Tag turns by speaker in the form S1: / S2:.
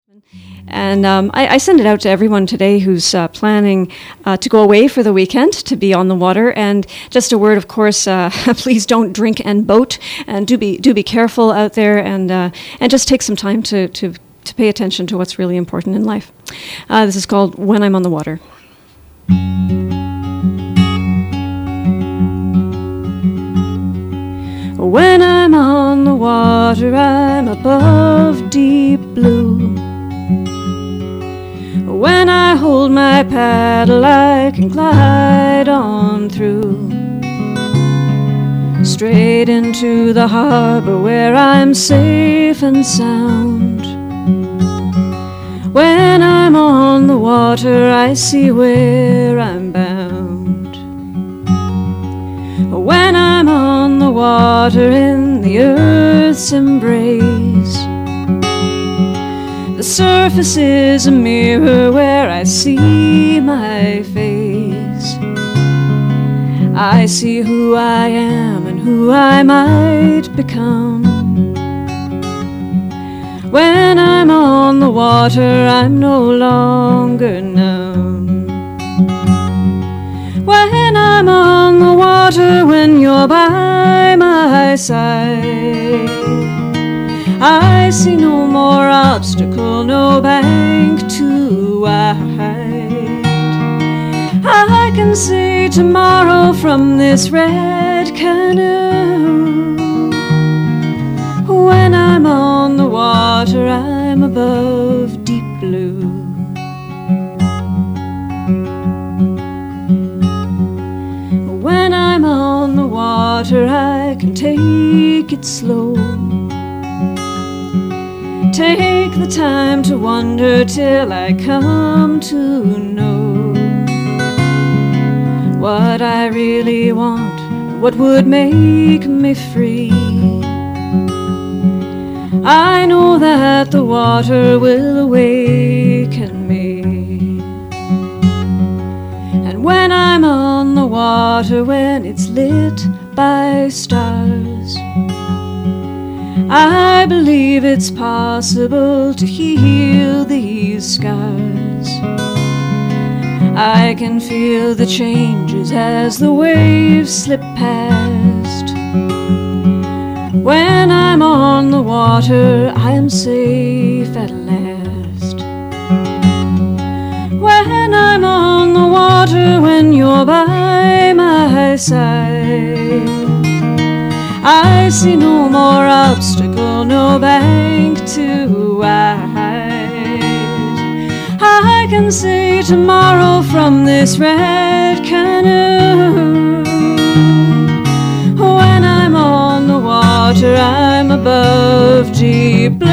S1: And I send it out to everyone today who's planning to go away for the weekend, to be on the water. And just a word, of course, please don't drink and boat, and do be careful out there, and just take some time to pay attention to what's really important in life. This is called When I'm on the Water. When I'm on the water, I'm above deep blue. When I hold my paddle, I can glide on through, straight into the harbor where I'm safe and sound. When I'm on the water, I see where I'm bound. When I'm on the water in the earth's embrace, the surface is a mirror where I see my face. I see who I am and who I might become. When I'm on the water, I'm no longer numb. When I'm on the water, when you're by my side, I see no more obstacle, no bank too wide. I can see tomorrow from this red canoe. When I'm on the water, I'm above deep blue. When I'm on the water, I can take it slow. Take the time to wonder till I come to know what I really want, what would make me free. I know that the water will awaken me. And when I'm on the water, when it's lit by stars, I believe it's possible to heal these scars. I can feel the changes as the waves slip past. When I'm on the water, I am safe at last. When I'm on the water, when you're by my side, I see no more obstacle, no bank too wide. I can see tomorrow from this red canoe. When I'm on the water, I'm above deep blue.